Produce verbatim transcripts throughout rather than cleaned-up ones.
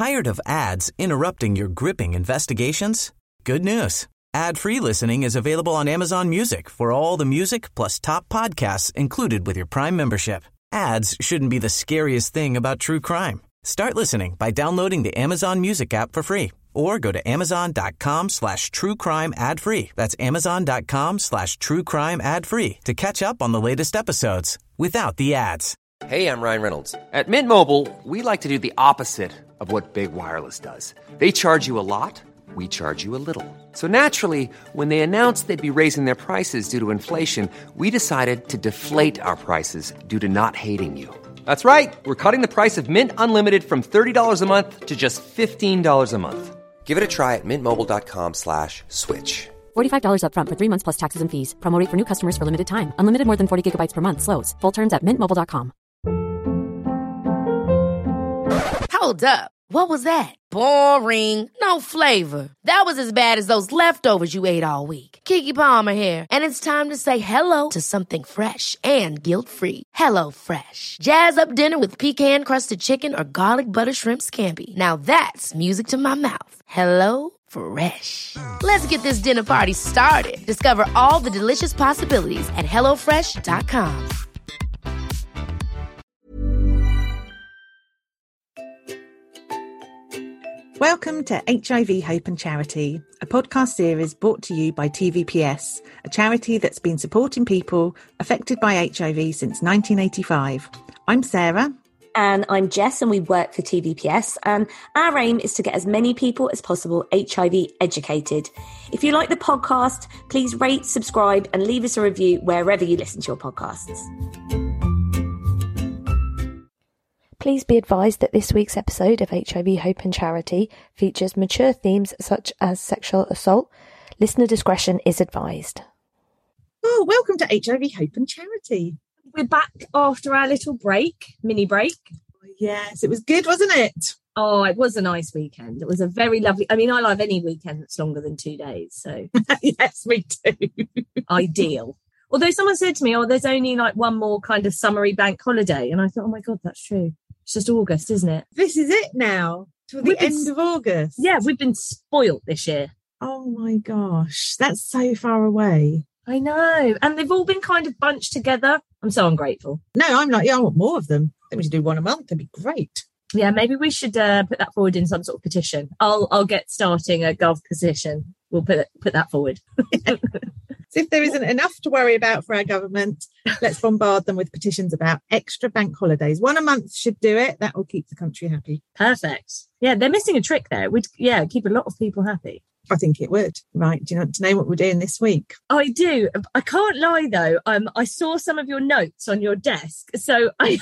Tired of ads interrupting your gripping investigations? Good news. Ad-free listening is available on Amazon Music for all the music plus top podcasts included with your Prime membership. Ads shouldn't be the scariest thing about true crime. Start listening by downloading the Amazon Music app for free or go to amazon.com slash true crime ad free. That's amazon.com slash true crime ad free to catch up on the latest episodes without the ads. Hey, I'm Ryan Reynolds. At Mint Mobile, we like to do the opposite of what Big Wireless does. They charge you a lot. We charge you a little. So naturally, when they announced they'd be raising their prices due to inflation, we decided to deflate our prices due to not hating you. That's right. We're cutting the price of Mint Unlimited from thirty dollars a month to just fifteen dollars a month. Give it a try at mintmobile.com slash switch. forty-five dollars up front for three months plus taxes and fees. Promo rate for new customers for limited time. Unlimited more than forty gigabytes per month slows. Full terms at mint mobile dot com. Hold up. What was that? Boring. No flavor. That was as bad as those leftovers you ate all week. Keke Palmer here, and it's time to say hello to something fresh and guilt-free. Hello Fresh. Jazz up dinner with pecan-crusted chicken or garlic butter shrimp scampi. Now that's music to my mouth. Hello Fresh. Let's get this dinner party started. Discover all the delicious possibilities at hello fresh dot com. Welcome to H I V Hope and Charity, a podcast series brought to you by T V P S, a charity that's been supporting people affected by H I V since nineteen eighty-five. I'm Sarah. And I'm Jess, and we work for T V P S. And our aim is to get as many people as possible H I V educated. If you like the podcast, please rate, subscribe, and leave us a review wherever you listen to your podcasts. Please be advised that this week's episode of H I V Hope and Charity features mature themes such as sexual assault. Listener discretion is advised. Oh, welcome to H I V Hope and Charity. We're back after our little break, mini break. Yes, it was good, wasn't it? Oh, it was a nice weekend. It was a very lovely... I mean, I love any weekend that's longer than two days, so... Yes, me too. Ideal. Although someone said to me, oh, there's only like one more kind of summery bank holiday. And I thought, oh my God, that's true. It's just August, isn't it? This is it now, till the We've end been, of August. Yeah, we've been spoilt this year. Oh my gosh, that's so far away. I know. And they've all been kind of bunched together. I'm so ungrateful. No, I'm not. Yeah, I want more of them. I think we should do one a month. That'd be great. Yeah, maybe we should uh, put that forward in some sort of petition. I'll I'll get starting a Gov petition. We'll put put that forward. So if there isn't enough to worry about for our government, let's bombard them with petitions about extra bank holidays. One a month should do it. That will keep the country happy. Perfect. Yeah, they're missing a trick there. We'd yeah keep a lot of people happy. I think it would. Right. Do you want to know what we're doing this week? I do. I can't lie, though. Um, I saw some of your notes on your desk. So I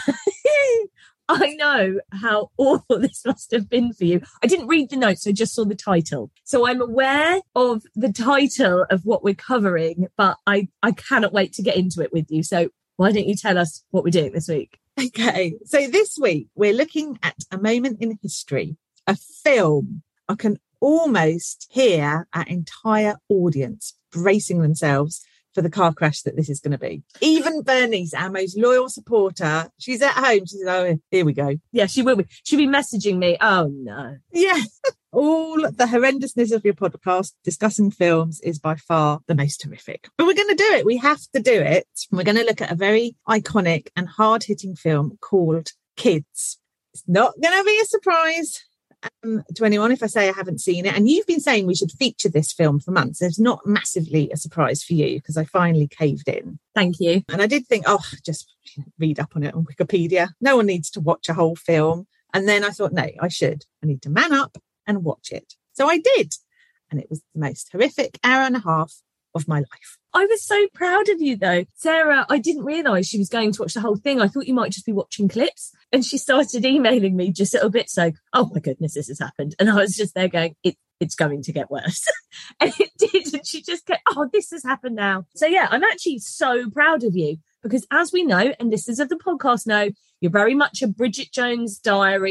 I know how awful this must have been for you. I didn't read the notes. I just saw the title. So I'm aware of the title of what we're covering, but I, I cannot wait to get into it with you. So why don't you tell us what we're doing this week? Okay. So this week we're looking at a moment in history, a film. I can almost hear our entire audience bracing themselves for the car crash that this is going to be. Even Bernice, our most loyal supporter, she's at home. She says, oh, here we go. Yeah, she will be. She'll be messaging me. Oh, no. Yeah. All the horrendousness of your podcast discussing films is by far the most horrific. But we're going to do it. We have to do it. We're going to look at a very iconic and hard-hitting film called Kids. It's not going to be a surprise Um, to anyone if I say I haven't seen it. And you've been saying we should feature this film for months. It's not massively a surprise for you because I finally caved in. Thank you. And I did think, oh, just read up on it on Wikipedia. No one needs to watch a whole film. And then I thought, no, I should. I need to man up and watch it. So I did. And it was the most horrific hour and a half of my life. I was so proud of you, though. Sarah, I didn't realise she was going to watch the whole thing. I thought you might just be watching clips. And she started emailing me just little bits like, oh, my goodness, this has happened. And I was just there going, it, it's going to get worse. And it did. And she just kept, oh, this has happened now. So, yeah, I'm actually so proud of you because as we know, and listeners of the podcast know, you're very much a Bridget Jones Diary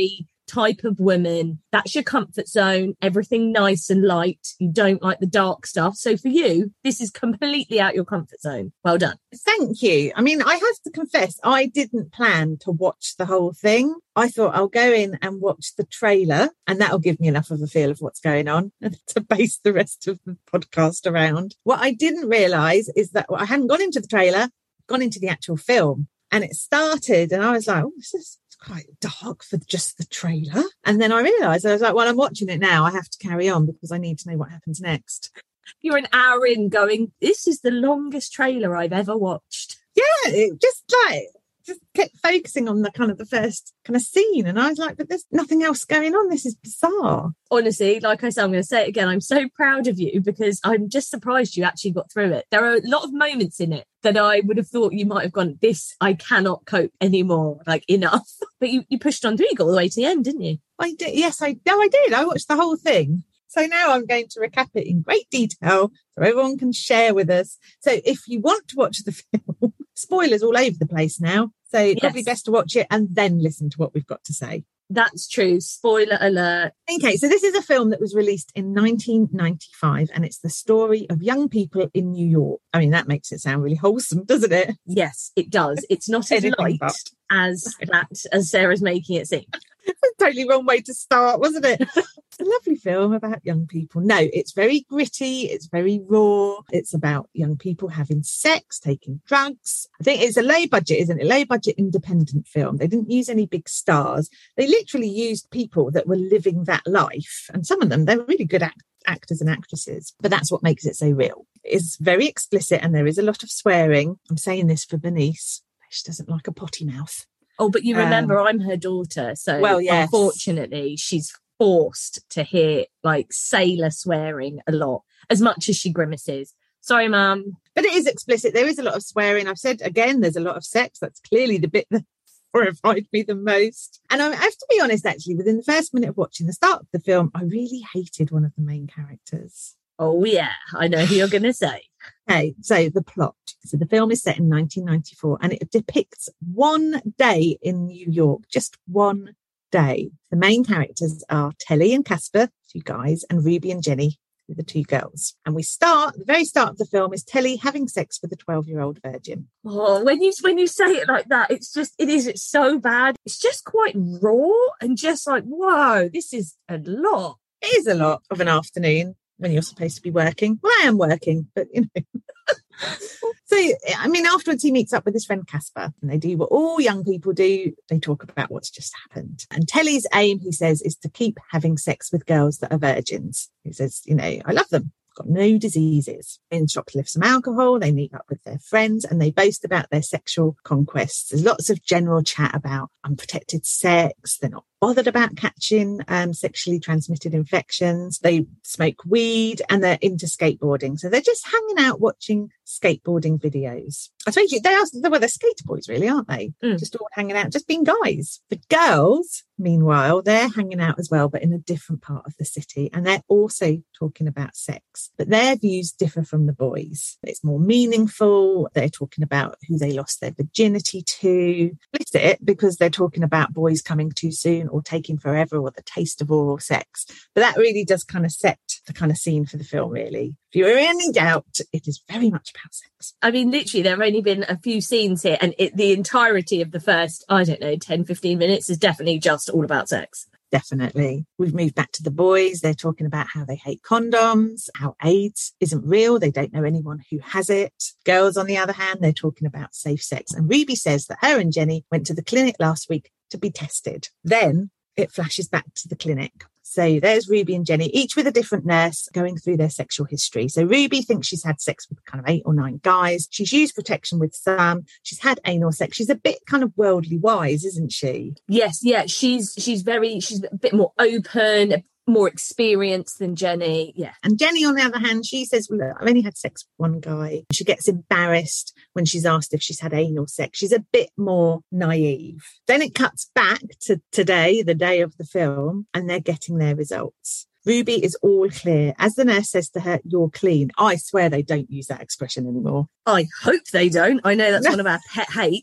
type of woman. That's your comfort zone. Everything nice and light. You don't like the dark stuff. So for you, this is completely out your comfort zone. Well done. Thank you. I mean, I have to confess, I didn't plan to watch the whole thing. I thought I'll go in and watch the trailer and that'll give me enough of a feel of what's going on to base the rest of the podcast around. What I didn't realise is that I hadn't gone into the trailer, gone into the actual film. And it started and I was like, oh, this is quite dark for just the trailer. And then I realised, I was like, well, I'm watching it now. I have to carry on because I need to know what happens next. You're an hour in going, this is the longest trailer I've ever watched. Yeah, it just like, just kept focusing on the kind of the first kind of scene. And I was like, but there's nothing else going on. This is bizarre. Honestly, like I said, I'm going to say it again. I'm so proud of you because I'm just surprised you actually got through it. There are a lot of moments in it that I would have thought you might have gone, this, I cannot cope anymore, like enough. But you, you pushed on through, you got all the way to the end, didn't you? I did. Yes, I, no, I did. I watched the whole thing. So now I'm going to recap it in great detail so everyone can share with us. So if you want to watch the film, spoilers all over the place now. So yes. Probably best to watch it and then listen to what we've got to say. That's true. Spoiler alert. Okay, so this is a film that was released in nineteen ninety-five and it's the story of young people in New York. I mean, that makes it sound really wholesome, doesn't it? Yes, it does. It's not as light but. as that, as Sarah's making it seem. Totally wrong way to start, wasn't it? It's a lovely film about young people. No, it's very gritty. It's very raw. It's about young people having sex, taking drugs. I think it's a low budget, isn't it? Low budget independent film. They didn't use any big stars. They literally used people that were living that life. And some of them, they were really good act- actors and actresses. But that's what makes it so real. It's very explicit and there is a lot of swearing. I'm saying this for Bernice. She doesn't like a potty mouth. Oh, but you remember um, I'm her daughter. So well, yes. Unfortunately, she's forced to hear like sailor swearing a lot, as much as she grimaces. Sorry, Mum. But it is explicit. There is a lot of swearing. I've said, again, there's a lot of sex. That's clearly the bit that horrified me the most. And I have to be honest, actually, within the first minute of watching the start of the film, I really hated one of the main characters. Oh, yeah. I know who you're going to say. Okay, so the plot. So the film is set in nineteen ninety-four and it depicts one day in New York, just one day. The main characters are Telly and Casper, two guys, and Ruby and Jenny, the two girls. And we start, the very start of the film is Telly having sex with a twelve-year-old virgin. Oh, when you when you say it like that, it's just, it is, it's so bad. It's just quite raw and just like, whoa, this is a lot. It is a lot of an afternoon when you're supposed to be working. Well, I am working, but you know. So, I mean, afterwards he meets up with his friend Casper and they do what all young people do. They talk about what's just happened. And Telly's aim, he says, is to keep having sex with girls that are virgins. He says, you know, I love them. Got no diseases. They shoplift some alcohol, they meet up with their friends and they boast about their sexual conquests. There's lots of general chat about unprotected sex. They're not bothered about catching um, sexually transmitted infections. They smoke weed and they're into skateboarding. So they're just hanging out watching skateboarding videos. I suppose you, they are, well, they're skater boys really, aren't they? Mm. Just all hanging out, just being guys. The girls, meanwhile, they're hanging out as well, but in a different part of the city. And they're also talking about sex, but their views differ from the boys. It's more meaningful. They're talking about who they lost their virginity to. Split it because they're talking about boys coming too soon or taking forever or the taste of oral sex. But that really does kind of set the kind of scene for the film, really. If you're in any doubt, it is very much about sex. I mean, literally, there have only been a few scenes here and it, the entirety of the first, I don't know, ten, fifteen minutes is definitely just all about sex. Definitely. We've moved back to the boys. They're talking about how they hate condoms, how AIDS isn't real. They don't know anyone who has it. Girls, on the other hand, they're talking about safe sex. And Ruby says that her and Jenny went to the clinic last week to be tested. Then it flashes back to the clinic. So there's Ruby and Jenny, each with a different nurse going through their sexual history. So Ruby thinks she's had sex with kind of eight or nine guys. She's used protection with some. She's had anal sex. She's a bit kind of worldly wise, isn't she? Yes, yeah. She's she's very, she's a bit more open, more experienced than Jenny. Yeah. And Jenny, on the other hand, she says, well, look, I've only had sex with one guy. She gets embarrassed when she's asked if she's had anal sex. She's a bit more naive. Then it cuts back to today, the day of the film, and they're getting their results. Ruby is all clear. As the nurse says to her, you're clean. I swear they don't use that expression anymore. I hope they don't. I know that's one of our pet hates.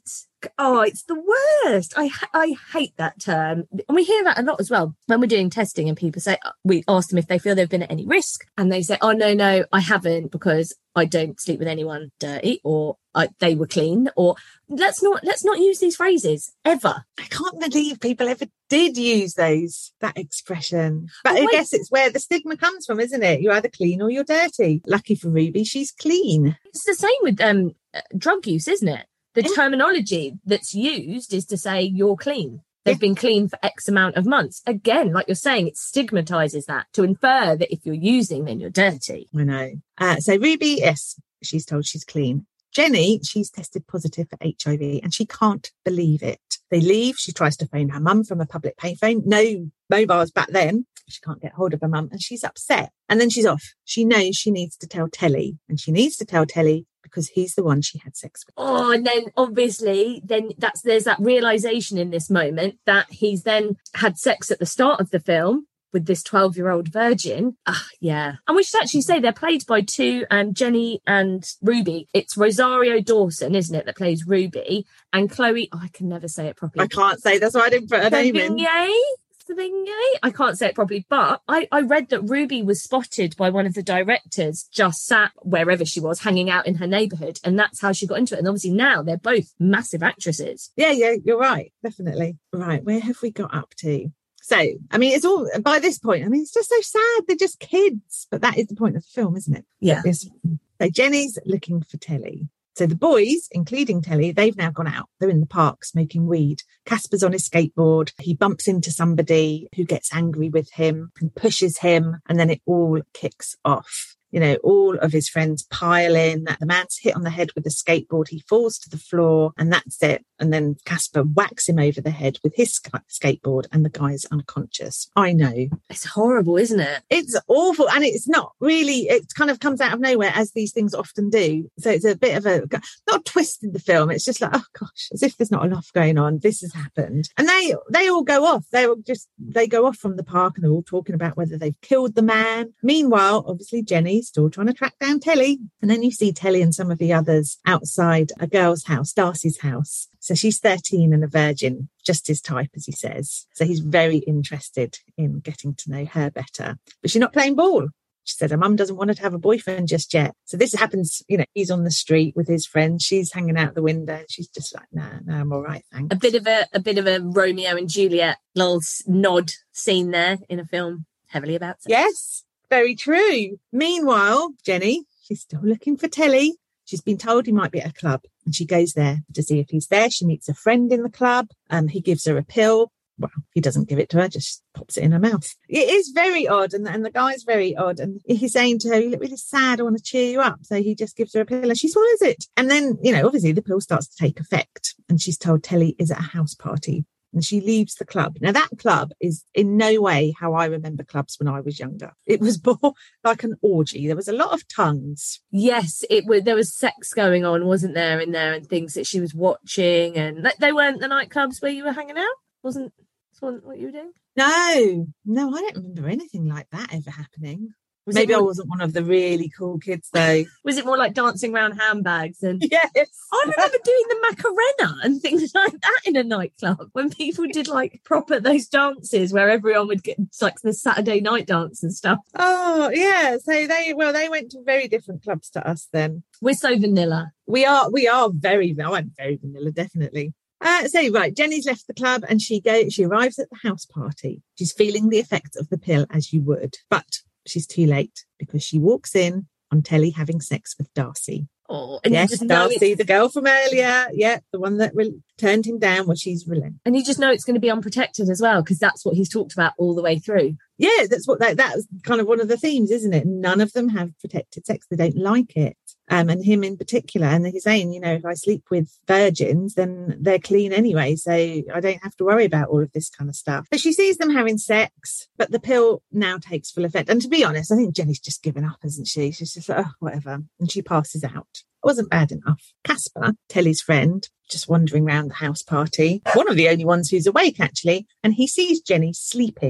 Oh, it's the worst. I I hate that term. And we hear that a lot as well when we're doing testing and people say, we ask them if they feel they've been at any risk. And they say, oh, no, no, I haven't because I don't sleep with anyone dirty or I, they were clean. Or let's not let's not use these phrases ever. I can't believe people ever did use those, that expression. But Oh, I wait. guess it's where the stigma comes from, isn't it? You're either clean or you're dirty. Lucky for Ruby, she's clean. It's the same with um, uh, drug use, isn't it? The Yeah. terminology that's used is to say you're clean. They've Yeah. been clean for X amount of months. Again, like you're saying, it stigmatizes that to infer that if you're using, then you're dirty. I know. Uh, so Ruby, yes, she's told she's clean. Jenny, she's tested positive for H I V and she can't believe it. They leave. She tries to phone her mum from a public payphone. No mobiles back then. She can't get hold of her mum and she's upset. And then she's off. She knows she needs to tell Telly, and she needs to tell Telly because he's the one she had sex with. Oh, and then obviously, then that's there's that realization in this moment that he's then had sex at the start of the film with this twelve-year-old virgin. Ah, yeah. And we should actually say they're played by two, um, Jenny and Ruby. It's Rosario Dawson, isn't it, that plays Ruby, and Chloe. Oh, I can never say it properly. I can't say, that's why I didn't put her name in. Sevigny? Sevigny? I can't say it properly, but I, I read that Ruby was spotted by one of the directors just sat wherever she was, hanging out in her neighbourhood, and that's how she got into it. And obviously now they're both massive actresses. Yeah, yeah, you're right. Definitely. Right. Where have we got up to? So, I mean, it's all, by this point, I mean, it's just so sad. They're just kids. But that is the point of the film, isn't it? Yeah. It's- so Jenny's looking for Telly. So the boys, including Telly, they've now gone out. They're in the park smoking weed. Casper's on his skateboard. He bumps into somebody who gets angry with him and pushes him. And then it all kicks off. You know, all of his friends pile in. The man's hit on the head with a skateboard. He falls to the floor and that's it. And then Casper whacks him over the head with his sk- skateboard and the guy's unconscious. I know. It's horrible, isn't it? It's awful. And it's not really, it kind of comes out of nowhere as these things often do. So it's a bit of a, not a twist in the film. It's just like, oh gosh, as if there's not enough going on. This has happened. And they, they all go off. They all just, they go off from the park and they're all talking about whether they've killed the man. Meanwhile, obviously Jenny's still trying to track down Telly. And then you see Telly and some of the others outside a girl's house, Darcy's house. So she's thirteen and a virgin, just his type, as he says. So he's very interested in getting to know her better. But she's not playing ball. She said her mum doesn't want her to have a boyfriend just yet. So this happens, you know, he's on the street with his friends. She's hanging out the window. And she's just like, nah, nah, I'm all right, thanks. A bit of a, a bit of a Romeo and Juliet little s- nod scene there in a film heavily about sex. Yes, very true. Meanwhile, Jenny, she's still looking for Telly. She's been told he might be at a club and she goes there to see if he's there. She meets a friend in the club. Um, he gives her a pill. Well, he doesn't give it to her, just pops it in her mouth. It is very odd. And, and the guy's very odd. And he's saying to her, you look really sad. I want to cheer you up. So he just gives her a pill and she swallows it. And then, you know, obviously the pill starts to take effect and she's told Telly is at a house party. And she leaves the club. Now, that club is in no way how I remember clubs when I was younger. It was more like an orgy. There was a lot of tongues. Yes, it was. There was sex going on, wasn't there, in there, and things that she was watching. And they weren't the nightclubs where you were hanging out? Wasn't, wasn't what you were doing? No, no, I don't remember anything like that ever happening. Was Maybe it I more, wasn't one of the really cool kids, though. was it more like dancing around handbags? And Yes. I remember doing the Macarena and things like that in a nightclub when people did like proper those dances where everyone would get like the Saturday night dance and stuff. Oh, yeah. So they, well, they went to very different clubs to us then. We're so vanilla. We are, we are very, I went very vanilla, definitely. Uh, so, right, Jenny's left the club and she goes, she arrives at the house party. She's feeling the effects of the pill as you would, but she's too late because she walks in on Telly having sex with Darcy. Oh, and Yes, you just know Darcy, it's- the girl from earlier. Yeah, the one that re- turned him down. Well, she's relentless. and you just know it's going to be unprotected as well because that's what he's talked about all the way through. Yeah, that's what that, that's kind of one of the themes, isn't it? None of them have protected sex. They don't like it. Um, and him in particular. And he's saying, you know, if I sleep with virgins, then they're clean anyway. So I don't have to worry about all of this kind of stuff. But she sees them having sex, but the pill now takes full effect. And to be honest, I think Jenny's just given up, isn't she? She's just like, oh, whatever. And she passes out. It wasn't bad enough. Casper, Telly's friend, just wandering around the house party. One of the only ones who's awake, actually. And he sees Jenny sleeping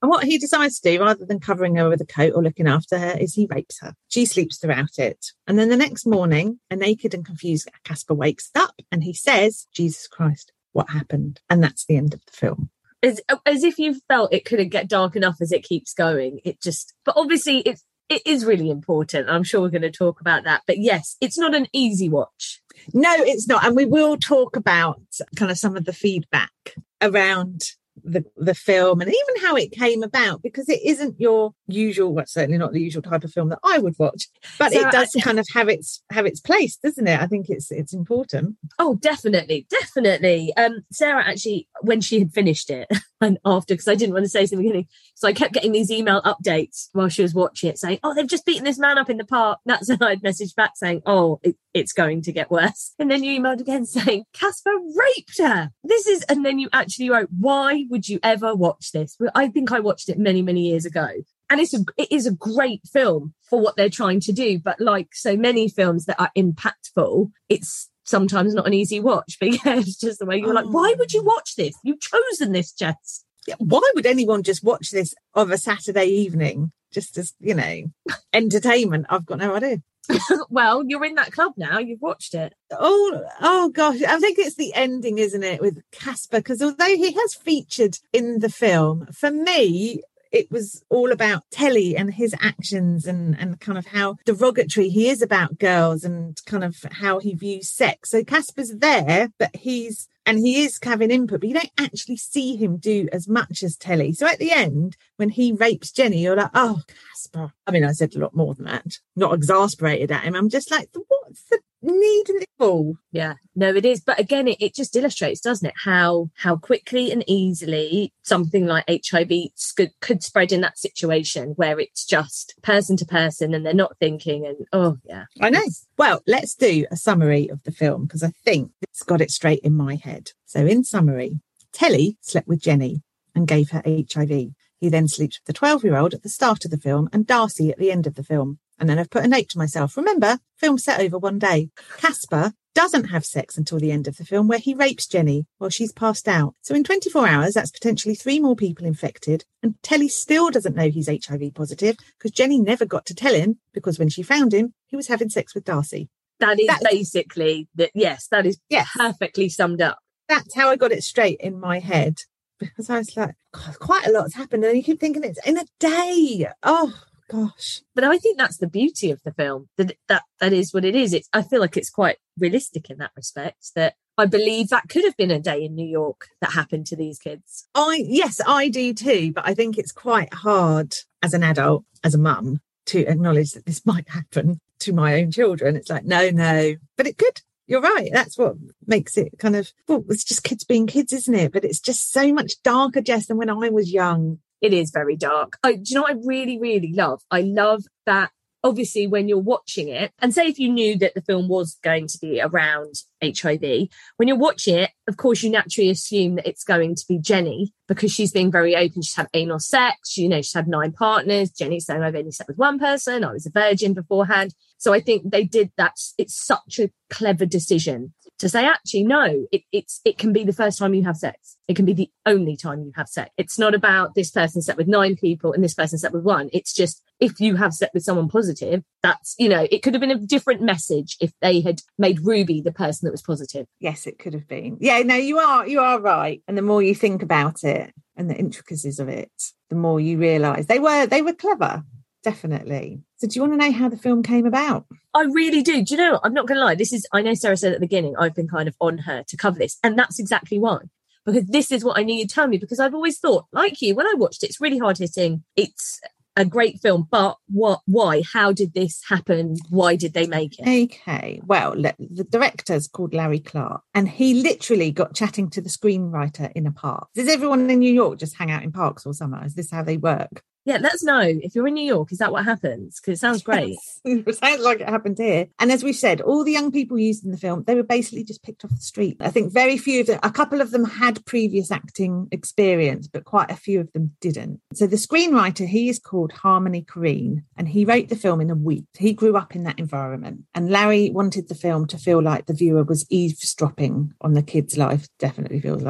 And what he decides to do, rather than covering her with a coat or looking after her, is he rapes her. She sleeps throughout it. And then the next morning, a naked and confused Caspar wakes up and he says, Jesus Christ, what happened? And that's the end of the film. As, as if you felt it couldn't get dark enough as it keeps going. It just, but obviously it's, it is really important. I'm sure we're going to talk about that. But yes, it's not an easy watch. No, it's not. And we will talk about kind of some of the feedback around the the film and even how it came about, because it isn't your usual, well, certainly not the usual type of film that I would watch, but so it does I, kind of have its have its place, doesn't it? I think it's it's important. Oh, definitely, definitely. Um, Sarah actually, when she had finished it, and after, because I didn't want to say something, beginning, so I kept getting these email updates while she was watching it, saying, "Oh, they've just beaten this man up in the park." That's when I'd messaged back saying, "Oh, it, it's going to get worse." And then you emailed again saying, "Caspar raped her. This is," and then you actually wrote, "Why would you ever watch this?" I think I watched it many, many years ago. And it's a, it is a great film for what they're trying to do. But like so many films that are impactful, it's sometimes not an easy watch, because it's just the way you're oh. like, why would you watch this? You've chosen this, Jess. Yeah, why would anyone just watch this of a Saturday evening just as, you know, entertainment? I've got no idea. Well, you're in that club now. You've watched it. Oh, oh gosh. I think it's the ending, isn't it, with Caspar? Because although he has featured in the film, for me, it was all about Telly and his actions and, and kind of how derogatory he is about girls and kind of how he views sex. So Caspar's there, but he's, and he is having input, but you don't actually see him do as much as Telly. So at the end, when he rapes Jenny, you're like, oh, Caspar. I mean, I said a lot more than that. Not exasperated at him. I'm just like, what's the need and all? Yeah, no, it is. But again, it, it just illustrates, doesn't it, how how quickly and easily something like H I V could, could spread in that situation where it's just person to person and they're not thinking. And oh, yeah. I know. Well, let's do a summary of the film, because I think it's got it straight in my head. So in summary, Telly slept with Jenny and gave her H I V. He then sleeps with the twelve-year-old at the start of the film and Darcy at the end of the film. And then I've put a note to myself. Remember, film set over one day. Caspar doesn't have sex until the end of the film, where he rapes Jenny while she's passed out. So in twenty-four hours, that's potentially three more people infected. And Telly still doesn't know he's H I V positive, because Jenny never got to tell him, because when she found him, he was having sex with Darcy. That is that's, basically, that. yes, that is yes. perfectly summed up. That's how I got it straight in my head, because I was like, God, quite a lot's happened. And you keep thinking it's in a day. Oh, gosh. But I think that's the beauty of the film, that that, that is what it is. It's, I feel like it's quite realistic in that respect, that I believe that could have been a day in New York that happened to these kids. I Yes, I do too. But I think it's quite hard as an adult, as a mum, to acknowledge that this might happen to my own children. It's like, no, no, but it could. You're right. That's what makes it kind of, well, it's just kids being kids, isn't it? But it's just so much darker, Jess, than when I was young. It is very dark. I, do you know what I really, really love? I love that, obviously, when you're watching it, and say if you knew that the film was going to be around H I V, when you're watching it, of course, you naturally assume that it's going to be Jenny, because she's being very open. She's had anal sex. You know, she's had nine partners. Jenny's saying, I've only slept with one person. I was a virgin beforehand. So I think they did that. It's such a clever decision to say, actually, no, it, it's it can be the first time you have sex. It can be the only time you have sex. It's not about this person slept with nine people and this person slept with one. It's just, if you have slept with someone positive, that's, you know, it could have been a different message if they had made Ruby the person that was positive. Yes, it could have been. Yeah, no, you are, you are right. And the more you think about it and the intricacies of it, the more you realise they were, they were clever. Definitely. So do you want to know how the film came about? I really do. Do you know, I'm not going to lie. This is, I know Sarah said at the beginning, I've been kind of on her to cover this. And that's exactly why. Because this is what I need you to tell me. Because I've always thought, like you, when I watched it, it's really hard hitting. It's a great film. But what, why? How did this happen? Why did they make it? Okay. Well, the director's called Larry Clark. And he literally got chatting to the screenwriter in a park. Does everyone in New York just hang out in parks all summer? Is this how they work? Yeah, let us know if you're in New York. Is that what happens? Because it sounds great. It sounds like it happened here. And as we said, all the young people used in the film, they were basically just picked off the street. I think very few of them, a couple of them had previous acting experience, but quite a few of them didn't. So the screenwriter, he is called Harmony Korine, and he wrote the film in a week. He grew up in that environment. And Larry wanted the film to feel like the viewer was eavesdropping on the kid's life. Definitely feels like that.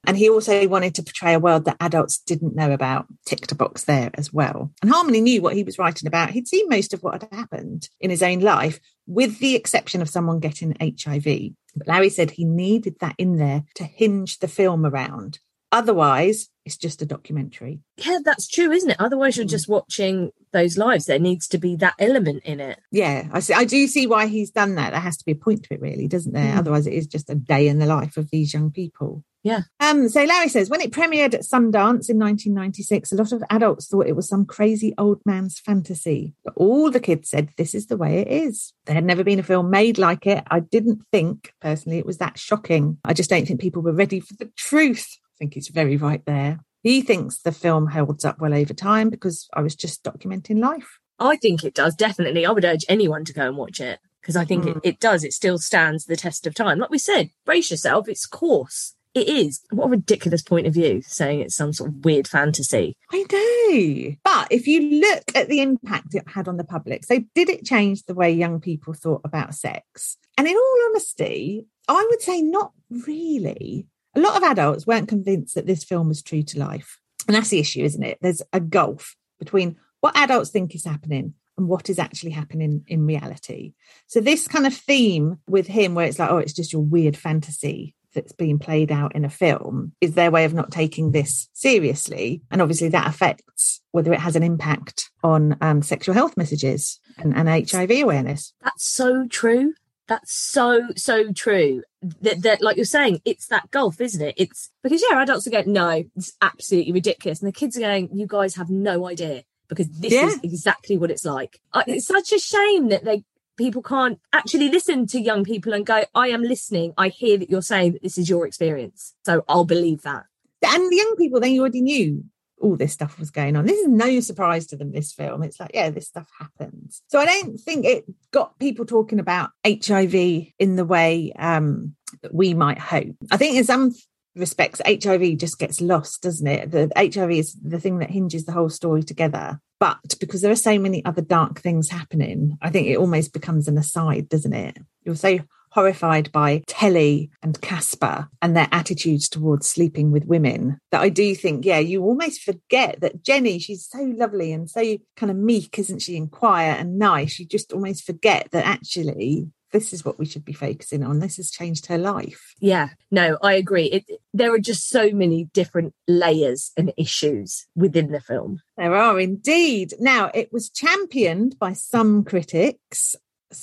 And he also wanted to portray a world that adults didn't know about. Ticked a box there as well. And Harmony knew what he was writing about. He'd seen most of what had happened in his own life, with the exception of someone getting H I V. But Larry said he needed that in there to hinge the film around. Otherwise, it's just a documentary. Yeah, that's true, isn't it? Otherwise, you're just watching those lives. There needs to be that element in it. Yeah, I see. I do see why he's done that. There has to be a point to it, really, doesn't there? Mm. Otherwise, it is just a day in the life of these young people. Yeah. Um. So Larry says, when it premiered at Sundance in nineteen ninety-six, a lot of adults thought it was some crazy old man's fantasy. But all the kids said, this is the way it is. There had never been a film made like it. I didn't think, personally, it was that shocking. I just don't think people were ready for the truth. I think it's very right there. He thinks the film holds up well over time because I was just documenting life. I think it does, definitely. I would urge anyone to go and watch it because I think mm. it, it does. It still stands the test of time. Like we said, brace yourself. It's coarse. It is. What a ridiculous point of view, saying it's some sort of weird fantasy. I know. But if you look at the impact it had on the public, so did it change the way young people thought about sex? And in all honesty, I would say not really. A lot of adults weren't convinced that this film was true to life. And that's the issue, isn't it? There's a gulf between what adults think is happening and what is actually happening in reality. So this kind of theme with him where it's like, oh, it's just your weird fantasy that's being played out in a film is their way of not taking this seriously. And obviously that affects whether it has an impact on um, sexual health messages and, and H I V awareness. That's so true. That's so, so true. That, that, like you're saying, it's that gulf, isn't it? It's because, yeah, adults are going, no, it's absolutely ridiculous. And the kids are going, you guys have no idea because this yeah. is exactly what it's like. I, it's such a shame that they people can't actually listen to young people and go, I am listening. I hear that you're saying that this is your experience. So I'll believe that. And the young people, they already knew all this stuff was going on. This is no surprise to them, this film. It's like, yeah, this stuff happens. So I don't think it got people talking about H I V in the way um, that we might hope. I think in some respects, H I V just gets lost, doesn't it? The H I V is the thing that hinges the whole story together. But because there are so many other dark things happening, I think it almost becomes an aside, doesn't it? You're so horrified by Telly and Casper and their attitudes towards sleeping with women that I do think, yeah, you almost forget that Jenny, she's so lovely and so kind of meek, isn't she, and quiet and nice. You just almost forget that actually this is what we should be focusing on. This has changed her life. Yeah, no, I agree. It, there are just so many different layers and issues within the film. There are indeed. Now, it was championed by some critics.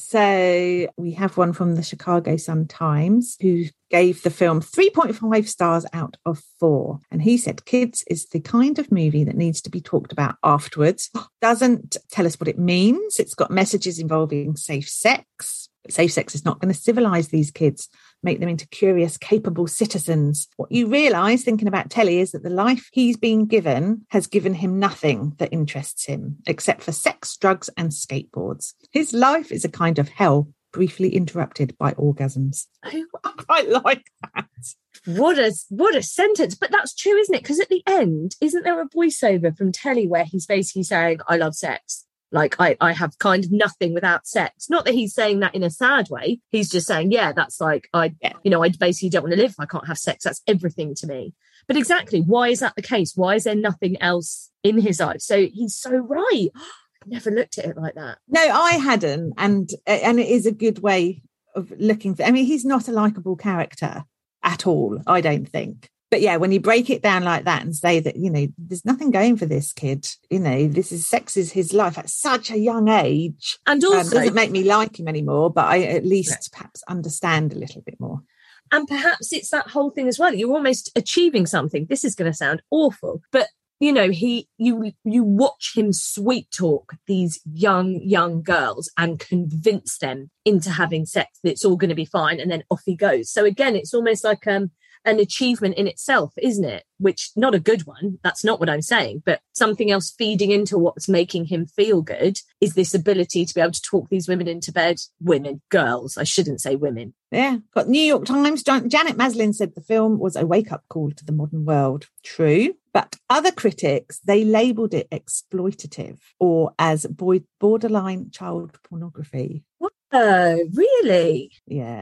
So we have one from the Chicago Sun-Times who gave the film three point five stars out of four. And he said, kids is the kind of movie that needs to be talked about afterwards. Doesn't tell us what it means. It's got messages involving safe sex. Safe sex is not going to civilise these kids, make them into curious, capable citizens. What you realise, thinking about Telly, is that the life he's been given has given him nothing that interests him, except for sex, drugs and skateboards. His life is a kind of hell, briefly interrupted by orgasms. I quite like that. What a, what a sentence. But that's true, isn't it? Because at the end, isn't there a voiceover from Telly where he's basically saying, I love sex? Like, I, I have kind of nothing without sex. Not that he's saying that in a sad way. He's just saying, yeah, that's like, I, yeah. you know, I basically don't want to live if I can't have sex. That's everything to me. But exactly, why is that the case? Why is there nothing else in his life? So he's so right. I never looked at it like that. No, I hadn't. And, and it is a good way of looking for, I mean, he's not a likable character at all, I don't think. But yeah, when you break it down like that and say that, you know, there's nothing going for this kid, you know, this is sex is his life at such a young age. And also, um, doesn't make me like him anymore, but I at least right. perhaps understand a little bit more. And perhaps it's that whole thing as well. You're almost achieving something. This is going to sound awful, but you know, he, you, you watch him sweet talk these young, young girls and convince them into having sex, that it's all going to be fine. And then off he goes. So again, it's almost like, um, an achievement in itself, isn't it? Which, not a good one. That's not what I'm saying. But something else feeding into what's making him feel good is this ability to be able to talk these women into bed. Women, girls. I shouldn't say women. Yeah. Got New York Times. Janet Maslin said the film was a wake-up call to the modern world. True. But other critics, they labelled it exploitative or as borderline child pornography. What? Oh, really? Yeah.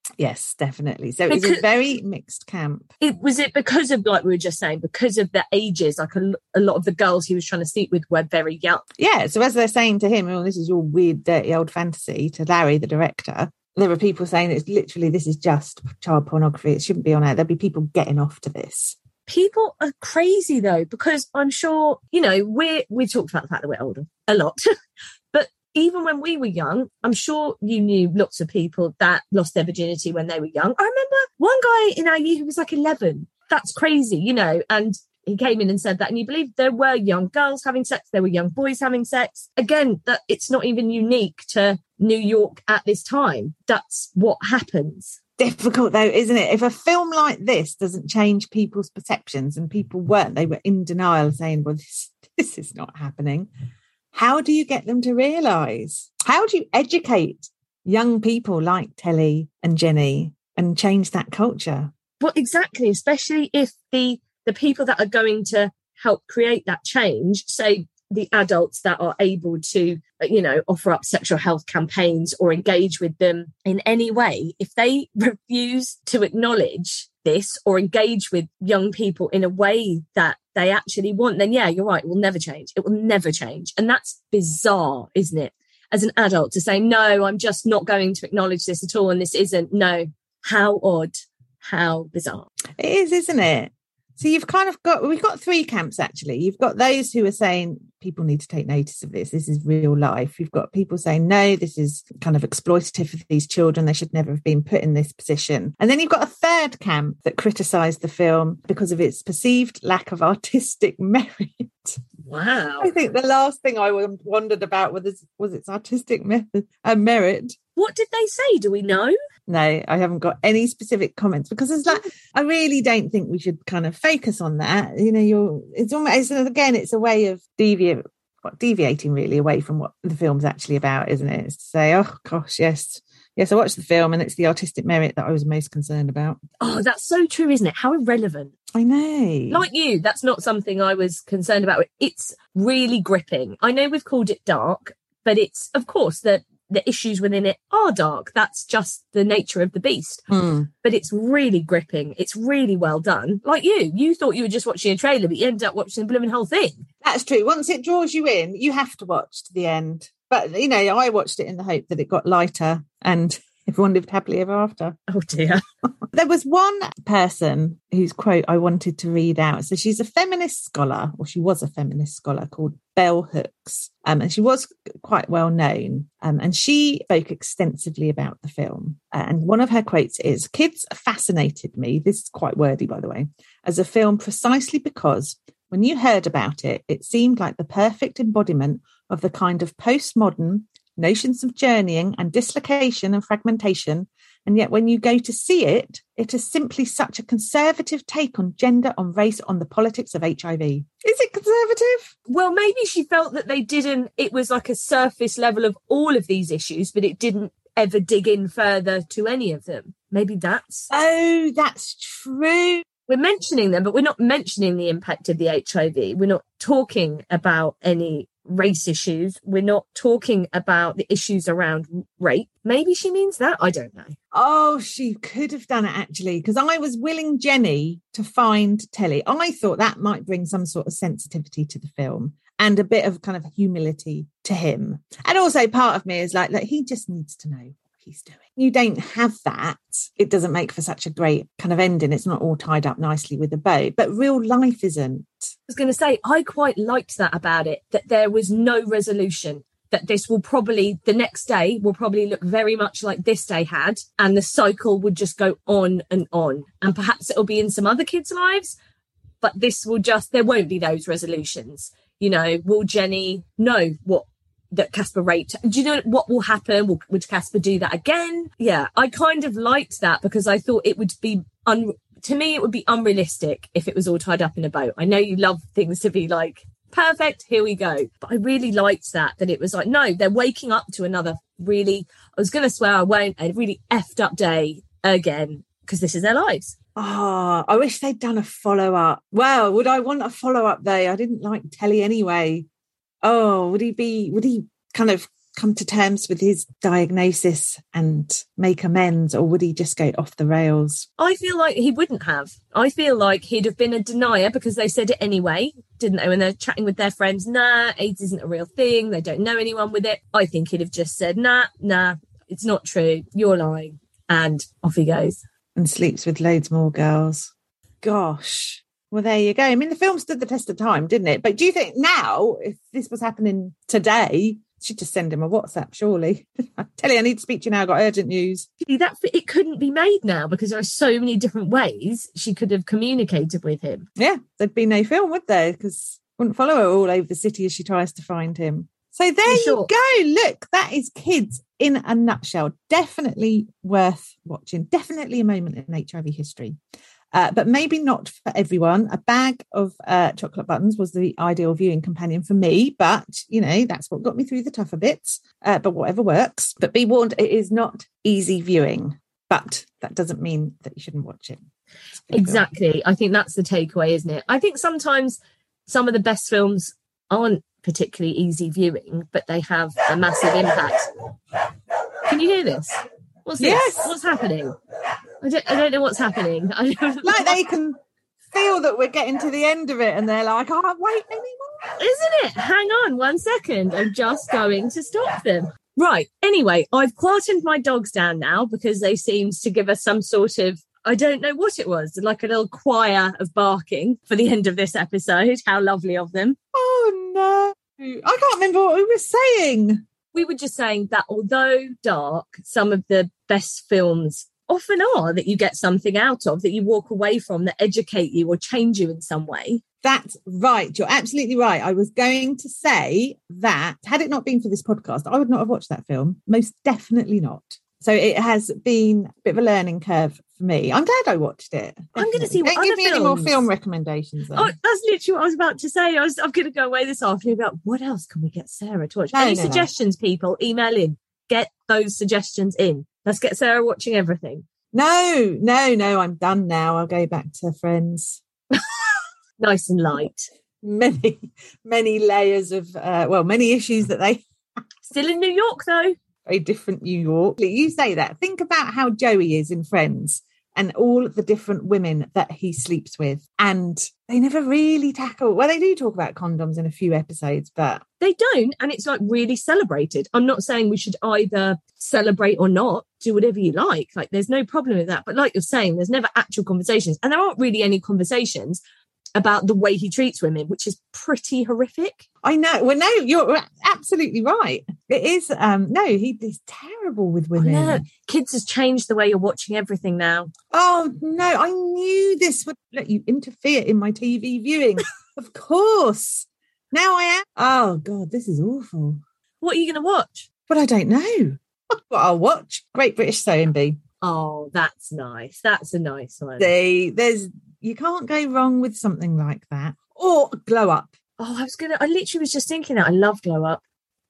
Yes, definitely. So it was because, a very mixed camp. It was it because of, like we were just saying, because of the ages, like a, a lot of the girls he was trying to sleep with were very young. Yeah, so as they're saying to him, oh, this is your weird, dirty old fantasy, to Larry, the director, there are people saying it's literally, this is just child pornography. It shouldn't be on air. There'll be people getting off to this. People are crazy though, because I'm sure, you know, we're, we talked about the fact that we're older a lot, but even when we were young, I'm sure you knew lots of people that lost their virginity when they were young. I remember one guy in our year who was like eleven. That's crazy, you know, and he came in and said that, and you believe there were young girls having sex, there were young boys having sex. Again, that it's not even unique to New York at this time. That's what happens. Difficult though, isn't it? If a film like this doesn't change people's perceptions, and people weren't, they were in denial saying, well, this, this is not happening. How do you get them to realise? How do you educate young people like Telly and Jenny and change that culture? Well, exactly, especially if the the people that are going to help create that change, say the adults that are able to, you know, offer up sexual health campaigns or engage with them in any way, if they refuse to acknowledge this or engage with young people in a way that they actually want, then yeah, you're right, it will never change. It will never change. And that's bizarre, isn't it? As an adult to say, no, I'm just not going to acknowledge this at all. And this isn't, no, how odd, how bizarre. It is, isn't it? So you've kind of got, we've got three camps actually. You've got those who are saying people need to take notice of this. This is real life. You've got people saying, no, this is kind of exploitative for these children. They should never have been put in this position. And then you've got a third camp that criticised the film because of its perceived lack of artistic merit. Wow. I think the last thing I wondered about was, was its artistic method and merit. What did they say? Do we know? No, I haven't got any specific comments because it's like, I really don't think we should kind of focus on that. You know, you're, it's almost, again, it's a way of deviate, deviating really away from what the film's actually about, isn't it? It's to say, oh gosh, yes, yes, I watched the film and it's the artistic merit that I was most concerned about. Oh, that's so true, isn't it? How irrelevant. I know. Like you, that's not something I was concerned about. It's really gripping. I know we've called it dark, but it's, of course, that the issues within it are dark. That's just the nature of the beast. Mm. But it's really gripping. It's really well done. Like you, you thought you were just watching a trailer, but you ended up watching the blooming whole thing. That's true. Once it draws you in, you have to watch to the end. But, you know, I watched it in the hope that it got lighter and everyone lived happily ever after. Oh, dear. There was one person whose quote I wanted to read out. So she's a feminist scholar, or she was a feminist scholar called Bell Hooks. Um, and she was quite well known. Um, and she spoke extensively about the film. Uh, and one of her quotes is, "Kids fascinated me," this is quite wordy, by the way, "as a film precisely because when you heard about it, it seemed like the perfect embodiment of the kind of postmodern notions of journeying and dislocation and fragmentation. And yet when you go to see it, it is simply such a conservative take on gender, on race, on the politics of H I V. Is it conservative? Well, maybe she felt that they didn't, it was like a surface level of all of these issues, but it didn't ever dig in further to any of them. Maybe that's... Oh, that's true. We're mentioning them, but we're not mentioning the impact of the H I V. We're not talking about any race issues. We're not talking about the issues around rape. Maybe she means that. I don't know. Oh, she could have done it actually, because I was willing Jenny to find Telly. I thought that might bring some sort of sensitivity to the film and a bit of kind of humility to him. And also part of me is like, like he just needs to know he's doing. You don't have that, it doesn't make for such a great kind of ending. It's not all tied up nicely with a bow, but real life isn't. I was going to say, I quite liked that about it, that there was no resolution, that this will probably, the next day will probably look very much like this day had, and the cycle would just go on and on. And perhaps it'll be in some other kids' lives, but this will just, there won't be those resolutions. You know, will Jenny know what that Casper raped? Do you know what will happen? Will, would Casper do that again? Yeah, I kind of liked that because I thought it would be, un, to me, it would be unrealistic if it was all tied up in a bow. I know you love things to be like, perfect, here we go. But I really liked that, that it was like, no, they're waking up to another really, I was going to swear I won't, a really effed up day again, because this is their lives. Oh, I wish they'd done a follow-up. Well, would I want a follow-up though? I didn't like Telly anyway. Oh, would he be, would he kind of come to terms with his diagnosis and make amends, or would he just go off the rails? I feel like he wouldn't have. I feel like he'd have been a denier because they said it anyway, didn't they? When they're chatting with their friends, nah, AIDS isn't a real thing. They don't know anyone with it. I think he'd have just said, nah, nah, it's not true. You're lying. And off he goes. And sleeps with loads more girls. Gosh. Well, there you go. I mean, the film stood the test of time, didn't it? But do you think now, if this was happening today, she'd just send him a WhatsApp, surely? I tell you, I need to speak to you now. I've got urgent news. That it couldn't be made now because there are so many different ways she could have communicated with him. Yeah, there'd be no film, would there? Because wouldn't follow her all over the city as she tries to find him. So there you sure. go. Look, that is Kids in a nutshell. Definitely worth watching. Definitely a moment in H I V history. Uh, but maybe not for everyone. A bag of uh, chocolate buttons was the ideal viewing companion for me. But, you know, that's what got me through the tougher bits. Uh, but whatever works. But be warned, it is not easy viewing. But that doesn't mean that you shouldn't watch it. Exactly. Film. I think that's the takeaway, isn't it? I think sometimes some of the best films aren't particularly easy viewing, but they have a massive impact. Can you hear this? What's this? Yes. What's happening? I don't, I don't know what's happening. I don't like they can feel that we're getting to the end of it and they're like, I can't wait anymore. Isn't it? Hang on one second. I'm just going to stop them. Right. Anyway, I've quietened my dogs down now because they seemed to give us some sort of, I don't know what it was, like a little choir of barking for the end of this episode. How lovely of them. Oh, no. I can't remember what we were saying. We were just saying that although dark, some of the best films often are that you get something out of, that you walk away from, that educate you or change you in some way. That's right. You're absolutely right. I was going to say that had it not been for this podcast, I would not have watched that film. Most definitely not. So it has been a bit of a learning curve for me. I'm glad I watched it. Definitely. I'm going to see what Don't other give me films. any more film recommendations. Then. Oh, that's literally what I was about to say. I was, I'm going to go away this afternoon about what else can we get Sarah to watch? No, Any no, suggestions, no. People? Email in. Get those suggestions in. Let's get Sarah watching everything. No, no, no. I'm done now. I'll go back to Friends. Nice and light. Many, many layers of, uh, well, many issues that they... Still in New York, though. Very different New York. You say that. Think about how Joey is in Friends and all the different women that he sleeps with. And they never really tackle... Well, they do talk about condoms in a few episodes, but... They don't, and it's like really celebrated. I'm not saying we should either celebrate or not. Do whatever you like. Like, there's no problem with that. But like you're saying, there's never actual conversations. And there aren't really any conversations about the way he treats women, which is pretty horrific. I know. Well, no, you're absolutely right. It is. Um, no, he, he's terrible with women. Oh, no. Kids has changed the way you're watching everything now. Oh, no, I knew this would let you interfere in my T V viewing. Of course. Now I am. Oh, God, this is awful. What are you going to watch? But I don't know. What I'll watch. Great British Sewing Bee. Oh, that's nice. That's a nice one. See, there's... You can't go wrong with something like that. Or Glow Up. Oh, I was going to, I literally was just thinking that. I love Glow Up.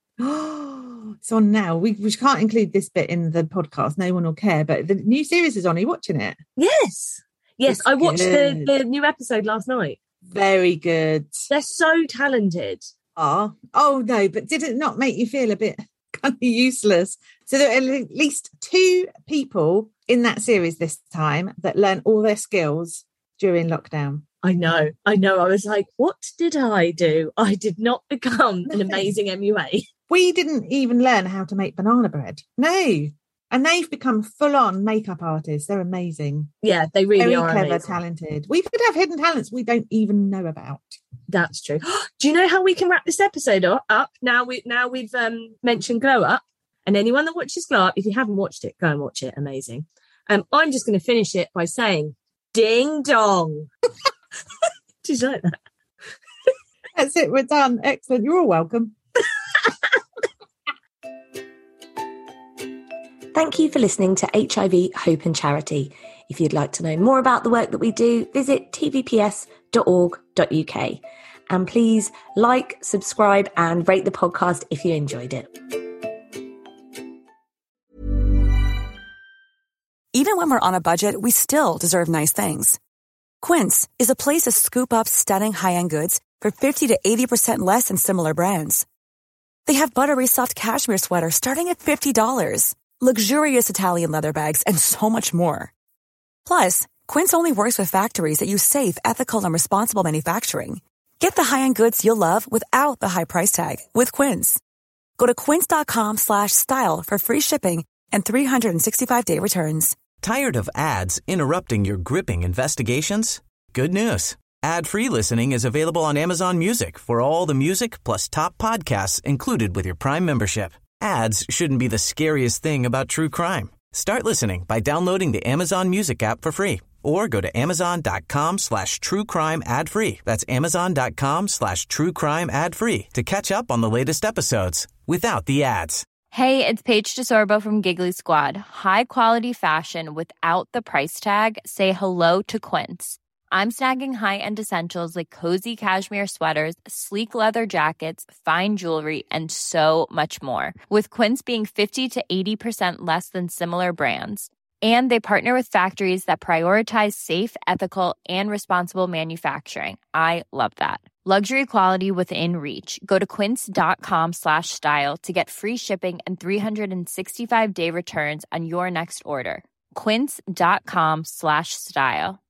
Oh, it's on now. We, we can't include this bit in the podcast. No one will care. But the new series is on. Are you watching it? Yes. Yes, it's I watched the, good. the new episode last night. Very good. They're so talented. Oh, oh no, but did it not make you feel a bit kind of useless? So there are at least two people in that series this time that learn all their skills during lockdown. I know, I know. I was like, what did I do? I did not become an amazing M U A. We didn't even learn how to make banana bread. No. And they've become full-on makeup artists. They're amazing. Yeah, they really Very are clever, amazing. Talented. We could have hidden talents we don't even know about. That's true. Do you know how we can wrap this episode up? Now, we, now we've um, mentioned Glow Up. And anyone that watches Glow Up, if you haven't watched it, go and watch it. Amazing. Um, I'm just going to finish it by saying, ding dong. Did you like that? That's it. We're done. Excellent. You're all welcome. Thank you for listening to H I V Hope and Charity. If you'd like to know more about the work that we do, visit t v p s dot org dot u k. And please like, subscribe, and rate the podcast if you enjoyed it. Even when we're on a budget, we still deserve nice things. Quince is a place to scoop up stunning high-end goods for fifty to eighty percent less than similar brands. They have buttery soft cashmere sweaters starting at fifty dollars, luxurious Italian leather bags, and so much more. Plus, Quince only works with factories that use safe, ethical, and responsible manufacturing. Get the high-end goods you'll love without the high price tag with Quince. Go to quince.com slash style for free shipping and three sixty-five day returns. Tired of ads interrupting your gripping investigations? Good news. Ad-free listening is available on Amazon Music for all the music plus top podcasts included with your Prime membership. Ads shouldn't be the scariest thing about true crime. Start listening by downloading the Amazon Music app for free or go to amazon.com slash true crime ad free. That's amazon.com slash true crime ad free to catch up on the latest episodes without the ads. Hey, it's Paige DeSorbo from Giggly Squad. High quality fashion without the price tag. Say hello to Quince. I'm snagging high-end essentials like cozy cashmere sweaters, sleek leather jackets, fine jewelry, and so much more. With Quince being fifty to eighty percent less than similar brands. And they partner with factories that prioritize safe, ethical, and responsible manufacturing. I love that. Luxury quality within reach. Go to quince.com slash style to get free shipping and three sixty-five day returns on your next order. Quince.com slash style.